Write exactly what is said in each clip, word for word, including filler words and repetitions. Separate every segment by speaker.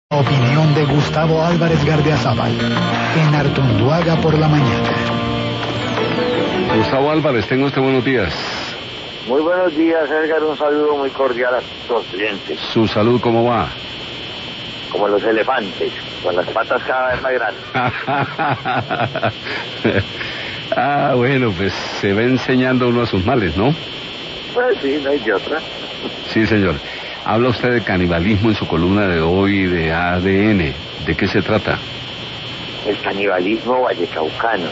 Speaker 1: Opinión de Gustavo Álvarez Gardiazabal en Artunduaga por la mañana.
Speaker 2: Gustavo Álvarez, tengo usted buenos días.
Speaker 3: Muy buenos días, Edgar, un saludo muy cordial a todos los clientes.
Speaker 2: ¿Su salud cómo va?
Speaker 3: Como los elefantes, con las patas cada vez más grandes.
Speaker 2: Ah, bueno, pues se va enseñando uno a sus males, ¿no?
Speaker 3: Pues sí, no hay de otra.
Speaker 2: Sí, señor. Habla usted de canibalismo en su columna de hoy de A D N. ¿De qué se trata?
Speaker 3: El canibalismo vallecaucano.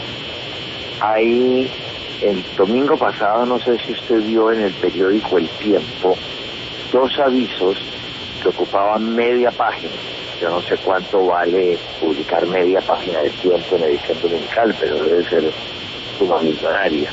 Speaker 3: Ahí, el domingo pasado, no sé si usted vio en el periódico El Tiempo, dos avisos que ocupaban media página. Yo no sé cuánto vale publicar media página del Tiempo en edición dominical, pero debe ser suma millonaria.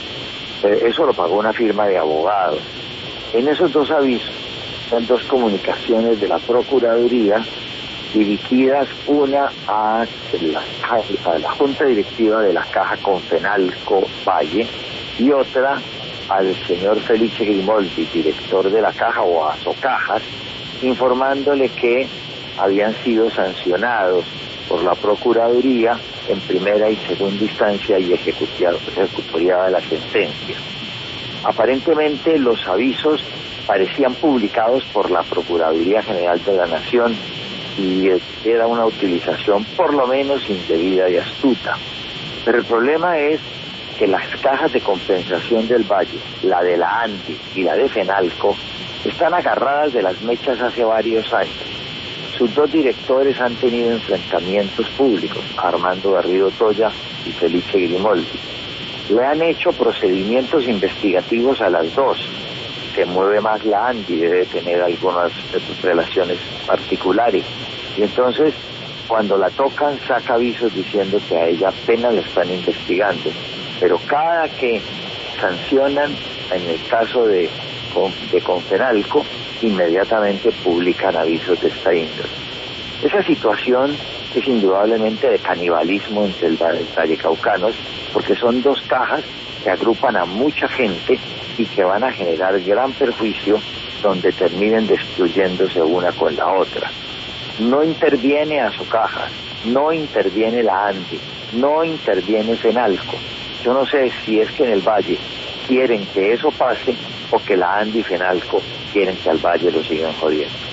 Speaker 3: Eso lo pagó una firma de abogados. En esos dos avisos son dos comunicaciones de la Procuraduría dirigidas, una a la, a la Junta Directiva de la Caja Confenalco Valle y otra al señor Felice Grimoldi, director de la Caja, o a Socajas, informándole que habían sido sancionados por la Procuraduría en primera y segunda instancia y ejecutoriada de la sentencia. Aparentemente los avisos parecían publicados por la Procuraduría General de la Nación y era una utilización por lo menos indebida y astuta. Pero el problema es que las cajas de compensación del Valle, la de la ANDI y la de Fenalco, están agarradas de las mechas hace varios años. Sus dos directores han tenido enfrentamientos públicos, Armando Garrido Toya y Felice Grimoldi. Le han hecho procedimientos investigativos a las dos. Se mueve más la ANDI, debe tener algunas relaciones particulares. Y entonces, cuando la tocan, saca avisos diciendo que a ella apenas la están investigando. Pero cada que sancionan, en el caso de, de Confenalco, inmediatamente publican avisos de esta índole. Esa situación es indudablemente de canibalismo entre el vallecaucanos, porque son dos cajas que agrupan a mucha gente y que van a generar gran perjuicio donde terminen destruyéndose una con la otra. No interviene a Socajas, no interviene la ANDI, no interviene Fenalco. Yo no sé si es que en el Valle quieren que eso pase o que la ANDI y Fenalco quieren que al Valle lo sigan jodiendo.